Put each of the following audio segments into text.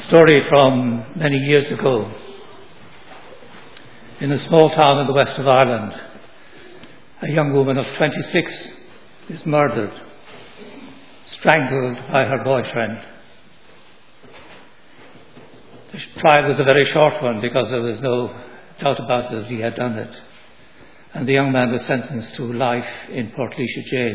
story from many years ago. In a small town in the west of Ireland, a young woman of 26 is murdered, strangled by her boyfriend. The trial was a very short one because there was no doubt about it that he had done it. And the young man was sentenced to life in Portlaoise jail.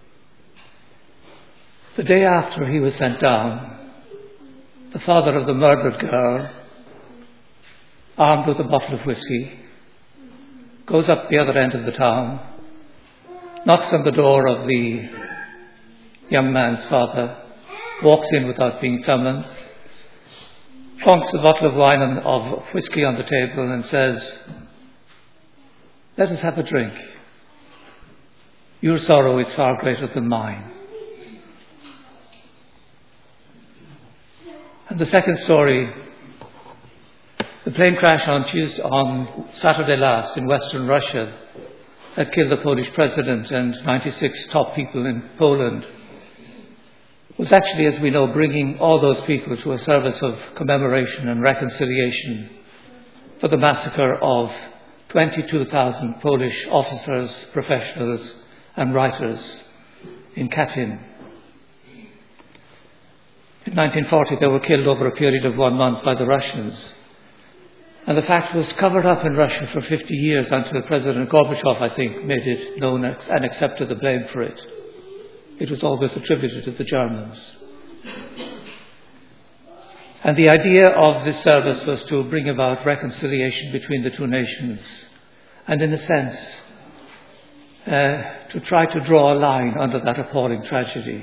The day after he was sent down, the father of the murdered girl, armed with a bottle of whiskey, goes up the other end of the town, knocks on the door of the young man's father, walks in without being summoned, plonks a bottle of wine of whiskey on the table and says, "Let us have a drink. Your sorrow is far greater than mine." And the second story, the plane crash on Saturday last in western Russia that killed the Polish president and 96 top people in Poland, was actually, as we know, bringing all those people to a service of commemoration and reconciliation for the massacre of 22,000 Polish officers, professionals and writers in Katyn. In 1940 they were killed over a period of 1 month by the Russians. And the fact was covered up in Russia for 50 years until President Gorbachev, I think, made it known and accepted the blame for it. It was always attributed to the Germans. And the idea of this service was to bring about reconciliation between the two nations and, in a sense, to try to draw a line under that appalling tragedy.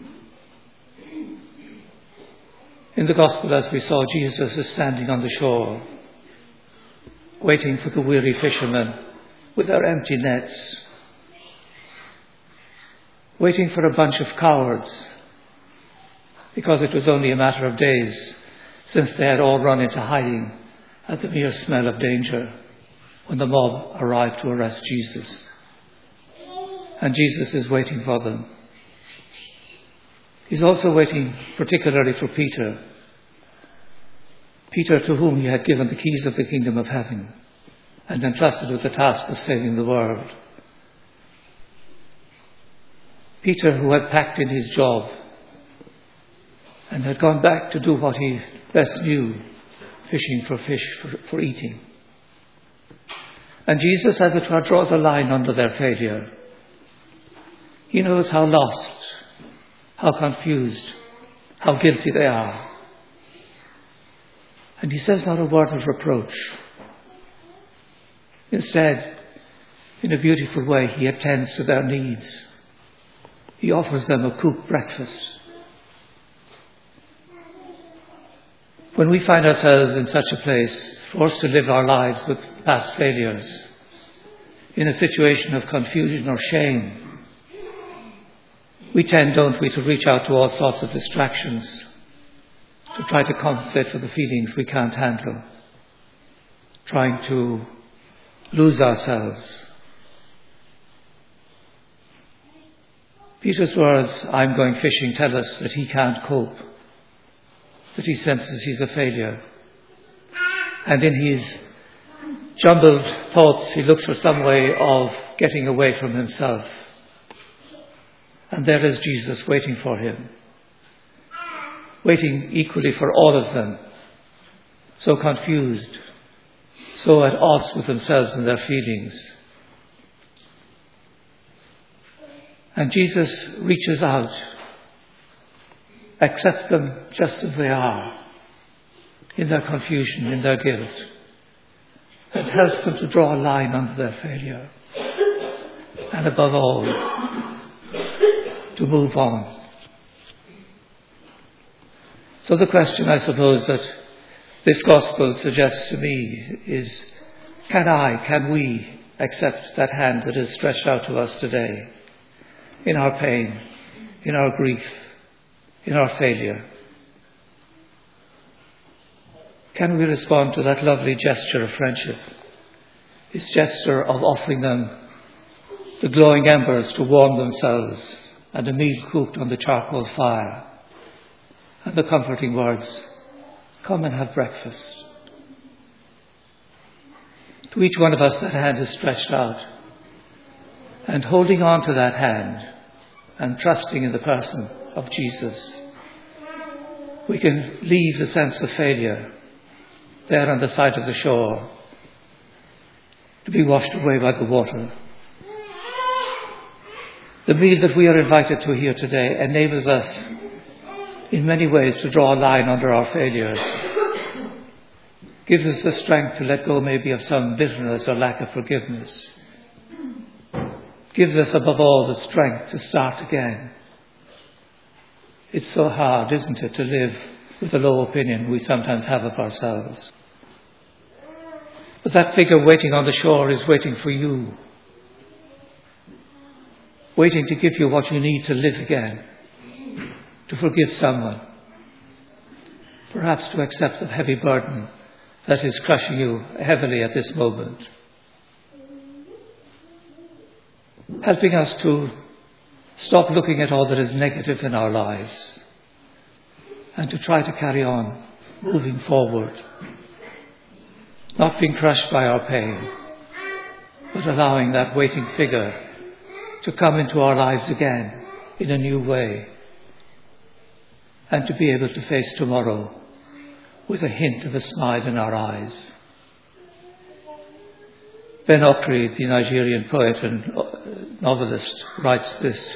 In the Gospel, as we saw, Jesus is standing on the shore, waiting for the weary fishermen with their empty nets, waiting for a bunch of cowards, because it was only a matter of days since they had all run into hiding at the mere smell of danger when the mob arrived to arrest Jesus. And Jesus is waiting for them. He's also waiting particularly for Peter. Peter, to whom he had given the keys of the kingdom of heaven and entrusted with the task of saving the world. Peter, who had packed in his job and had gone back to do what he best knew, fishing for fish for eating. And Jesus, as it were, draws a line under their failure. He knows how lost, how confused, how guilty they are. And he says not a word of reproach. Instead, in a beautiful way, he attends to their needs. He offers them a cooked breakfast. When we find ourselves in such a place, forced to live our lives with past failures, in a situation of confusion or shame, we tend, don't we, to reach out to all sorts of distractions to try to compensate for the feelings we can't handle, trying to lose ourselves. Peter's words, "I'm going fishing," tell us that he can't cope, that he senses he's a failure. And in his jumbled thoughts, he looks for some way of getting away from himself. And there is Jesus waiting for him, waiting equally for all of them, so confused, so at odds with themselves and their feelings. And Jesus reaches out, accepts them just as they are, in their confusion, in their guilt, and helps them to draw a line under their failure. And above all, to move on. So the question, I suppose, that this gospel suggests to me is, can we accept that hand that is stretched out to us today in our pain, in our grief, in our failure? Can we respond to that lovely gesture of friendship, this gesture of offering them the glowing embers to warm themselves and a meal cooked on the charcoal fire, and the comforting words, Come and have breakfast. To each one of us, that hand is stretched out. And holding on to that hand and trusting in the person of Jesus, we can leave the sense of failure there on the side of the shore to be washed away by the water. The meal that we are invited to here today enables us in many ways to draw a line under our failures, gives us the strength to let go maybe of some bitterness or lack of forgiveness, gives us above all the strength to start again. It's so hard, isn't it, to live with the low opinion we sometimes have of ourselves. But that figure waiting on the shore is waiting for you, waiting to give you what you need to live again, to forgive someone, perhaps to accept the heavy burden that is crushing you heavily at this moment, helping us to stop looking at all that is negative in our lives and to try to carry on moving forward, not being crushed by our pain, but allowing that waiting figure to come into our lives again in a new way and to be able to face tomorrow with a hint of a smile in our eyes. Ben Okri, the Nigerian poet and novelist, writes this: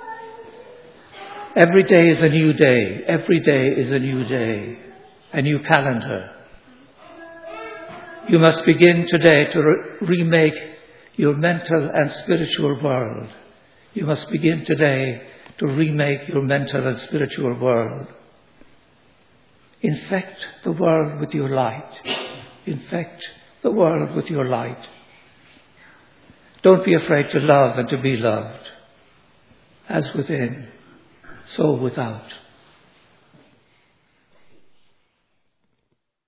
"Every day is a new day. Every day is a new day, a new calendar. You must begin today to remake your mental and spiritual world. You must begin today to remake your mental and spiritual world. Infect the world with your light. Infect the world with your light. Don't be afraid to love and to be loved. As within, so without."